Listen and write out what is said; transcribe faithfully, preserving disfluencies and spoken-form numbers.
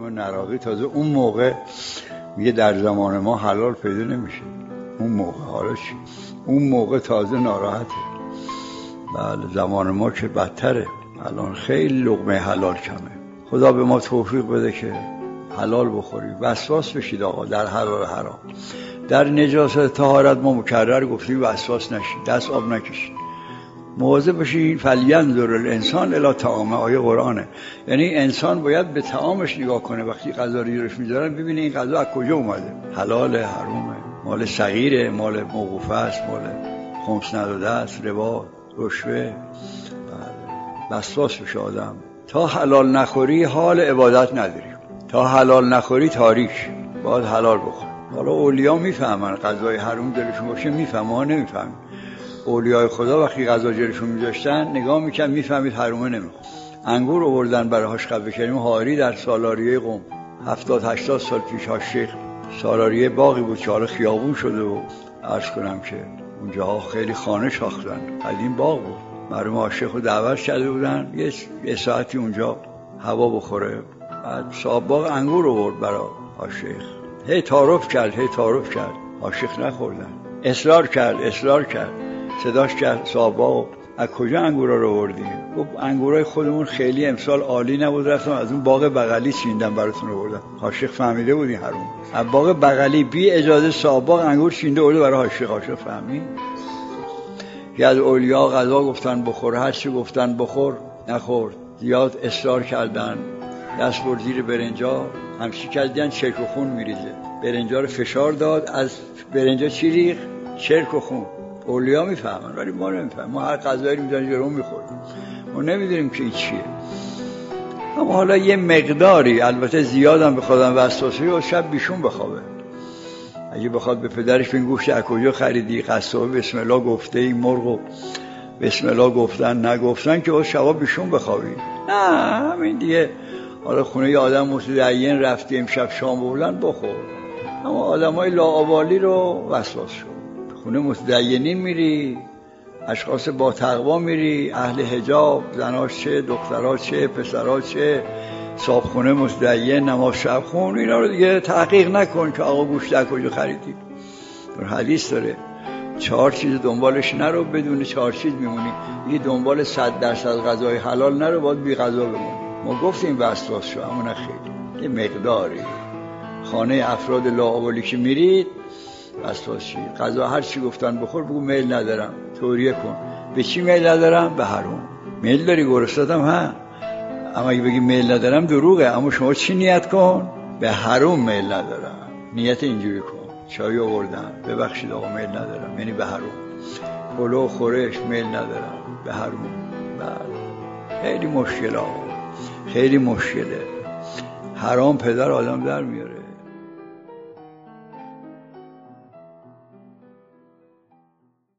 امام نراقی تازه اون موقع میگه در زمان ما حلال پیدا نمیشه. اون موقع حالا چی؟ اون موقع تازه ناراحته. بله زمان ما که بدتره. الان خیلی لقمه حلال کمه. خدا به ما توفیق بده که حلال بخوریم. وسواس بشید آقا در حلال حرام. در نجاست طهارت ما مکرر گفتیم وسواس نشید، دست آب نکشید، مواظب باشید. فلینظر الانسان الی طعامه، آیه قرآنه. یعنی انسان باید به طعامش نگاه کنه. وقتی غذا رو جلوش میذارن ببینه این غذا از کجا اومده، حلال حرامه، مال صغیره، مال موقوفه است، مال خمس نداده است، ربا، رشوه. وسواس بشه آدم. تا حلال نخوری حال عبادت نداری، تا حلال نخوری تاریک، باید حلال بخور. حالا اولیا میفهمن غذای حرام دلشون باشه، میفهمن، ما نمیفهمیم. اولیای خدا وقتی غذا جلوشون میذاشتن نگاه میکرد میفهمید حرامه نمیخورد. انگور آوردن برای حاج قبه کریم هاری در سالاریه قم، هفتاد هشتاد سال پیش. حاج شیخ سالاریه باقی بود که حالا خیابون شده و عرض کنم که اونجاها خیلی خانه ساختن، قدیم باغ بود. مرحوم حاج شیخ رو دعوت کرده بودن یه, یه ساعتی اونجا هوا بخوره. بعد صاحب باغ انگور آورد برای حاج شیخ، هی تعارف کرد هی تعارف کرد، حاج شیخ نخوردن. اصرار کرد اصرار کرد صداش کرد صاحب باغ از کجا انگورا رو آوردی؟ گفت انگورای خودمون خیلی امسال عالی نبود، رفتم از اون باغ بغلی چیندم براتون آوردم. حاج شیخ فهمیده بود این حرام. از باغ بغلی بی اجازه صاحب باغ انگور چینده آورده برای حاج شیخ. حاج شیخ فهمید. که از اولیا غذا گفتن بخور، هر چی گفتن بخور نخورد. زیاد اصرار کردن، دست برد زیر برنجا، همچی کردن چرک و خون میریزه. برنجا رو فشار داد، از برنجا چی ریخ؟ چرک و خون. اولیا میفهمن ولی ما نمیفهمیم. ما هر غذایی رو میذاریم جلومون میخوریم، ما نمیدونیم که این چیه. اما حالا یه مقداری، البته زیادم به خودم وسواسی و شب بیشون بخوابه. اگه بخواد به پدرش این گوشت از کجا خریدی، قصابه بسم الله گفته، این مرغو بسم الله گفتن نگفتن، که با شباب بیشون بخوابی. نه همین دیگه. حالا خونه یه آدم متدین رفتی امشب شام بولن بخور. اما آدم های لاابالی رو وسواس شد. خونه متدینین میری، اشخاص با تقوا میری، اهل حجاب، زناش چه، دختراش چه، پسراش چه، صاحب خونه متدین، نماز شب خون، اینا رو دیگه تحقیق نکن که آقا گوشت از کجا خریدی. در حدیث داره چهار چیز دنبالش نرو، بدون چهار چیز میمونی. دیگه دنبال صد درصد غذای حلال نرو، باید بی غذا بمونی. ما گفتیم وسواس شو، اما نه خیلی، یه مقداری. خانه افراد لاابالی که میرید وسواس شید. غذا هر چی گفتن بخور، بگو میل ندارم، توریه کن. به چی میل ندارم؟ به حرام. میل داری گرسنه‌ام ها، اما اگه بگی میل ندارم دروغه. اما شما چی نیت کن؟ به حرام میل ندارم. نیت اینجوری کن. چای آوردم، ببخشید آقا میل ندارم، یعنی به حرام. پلو خورش میل ندارم، به حرام. بله خیلی مشکل آقا، خیلی مشکله. حرام پدر آدم در میاره.